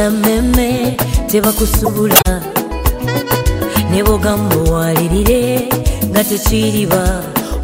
bala meme tebakusubula ne bogamba walirire nga tekiriba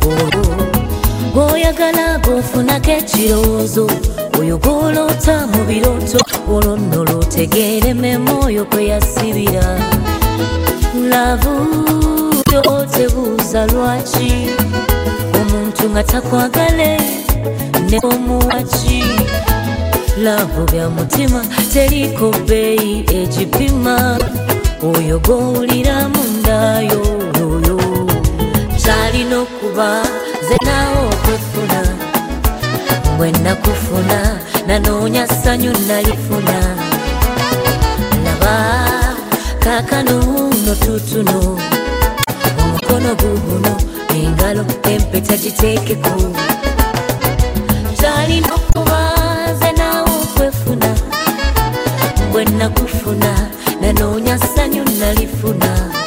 gwoyagala gofunako ekirowoozo oyo gwolota mu birooto olwo nno lwotegeere memwoyo kwe yasibira lavu yo tebuuza lwaki omuntu nga takwagale ne omuwaki lavu bya mutima teriko bbeeyi ekipima oyo gwowulira mundayo oyo kyalina okuba ze naawe okwefuna bwe nakufuna nanoonya ssanyu nalifuna laba kaakano no tutuno omukono guguno engalo empeta giteekeko kyalina okuba ze naawe okwefuna bwe nakufuna nanoonya ssanyu nalifuna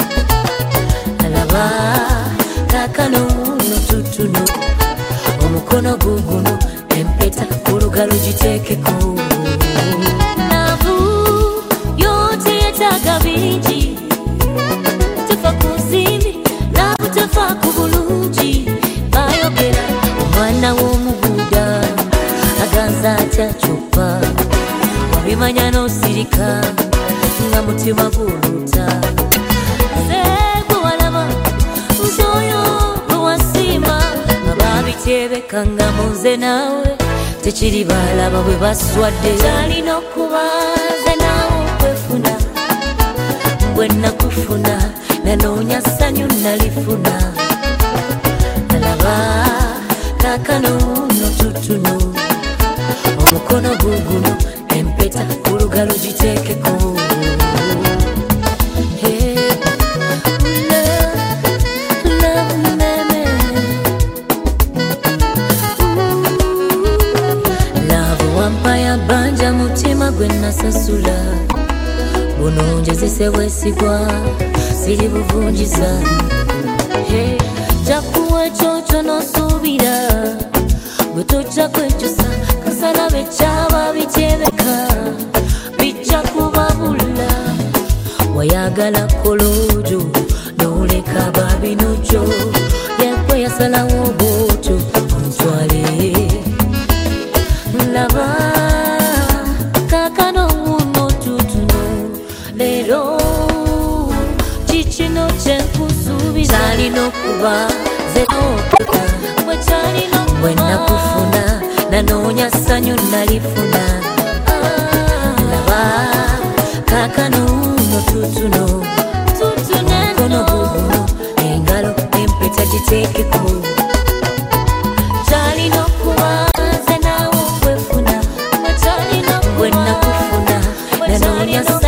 laba kaakano no tutuno omukono guguno empeta olugalo giteekeko navu yote yetaaga bingi tefa ku nsimbi navu tefa ku bulungi bayogera omwana w'omubuuda aganza atya kyoppa wabimanya n'osirika nga mutima guluta gwe walaba nzoyo gwe wasiima ababitebeka nga muze naawe tekiri balaba bwe baswadde kyalina okuba ze naawe okwefuna bwe nakufuna nanoonya ssanyu nalifuna alaba kaakano no tutuno omukono guguno empeta olugalo giteekeko banja mutima gwe nasasula buno njezise bwesigwa siri buvunjiza jakuwa ekyo kyonosuubira gwe tojja kwekyusa kasala bekyaba bityebeka bijja kubabula wayagala koloojo noleka babinojo yakwe yasalawo bwotyo ontwale laba kaakano uno tutuno leero kikino kyenkusuubiza kyalina okuba zeokola bwe nakufuna nanoonya ssanyu nalifuna laba kaakano uno tutuno omukono guguno engalo empeta giteekeko kyalina okuba ze naawe okwefuna bwe nakufuna nanoonya